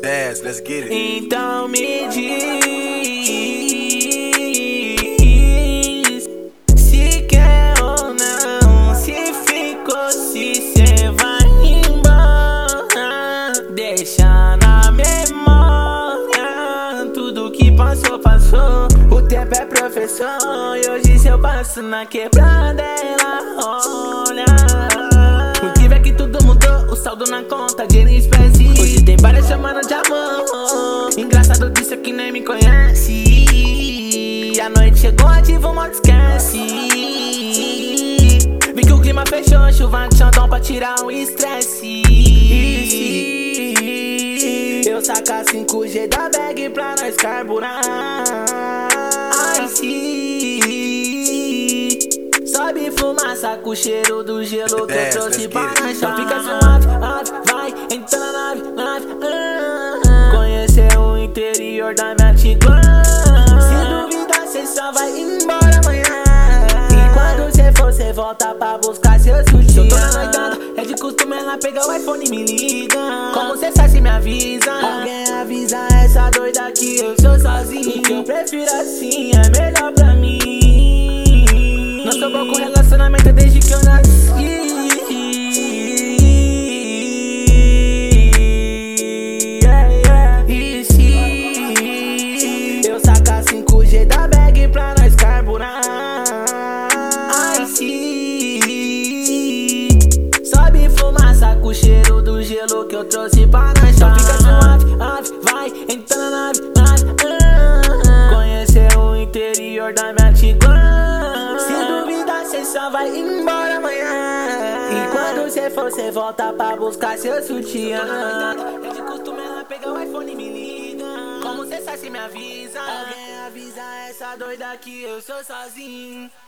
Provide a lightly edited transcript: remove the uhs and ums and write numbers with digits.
Dance, let's get it. Então me diz se quer ou não, se ficou, se cê vai embora. Deixa na memória tudo que passou, passou. O tempo é professor e hoje se eu passo na quebrada ela olha. O que é que tudo mudou, o saldo na conta, dinheiro em espécie. Hoje tem várias chamando de amor. Engraçado disso é que nem me conhece. A noite chegou, ativa o modo esquece. Vi que o clima fechou, chuva de Xandão pra tirar o estresse. Eu sacar 5G da bag pra nós carburar. Ai, se sobe fumaça com o cheiro do gelo que eu trouxe pra nós. Só fica suave, vai, entra na nave. Conhecer o interior da minha Tiguan. Se duvidar, cê só vai embora amanhã. E quando cê for, cê volta pra buscar seu sutiã. Se eu tô na noitada, é de costume ela pegar o iPhone e me liga. Como cê sabe, se me avisa. Alguém avisa essa doida que eu sou sozinho. Que eu prefiro assim, é melhor pra mim. Não sou bom com relacionamento desde que eu nasci. E se eu sacar 5G da bag pra nós carburar? Ai, se sobe fumaça com o cheiro do gelo que eu trouxe pra nós. Só fica suave, vai, entra na nave. Conhecer o interior da minha Tiguan. Se duvidar, cê só vai embora amanhã. E quando cê for, cê volta pra buscar seu sutiã. É de costume ela pegar o iPhone e me liga. Como cê sabe, se me avisa. Alguém avisa essa doida que eu sou sozinho.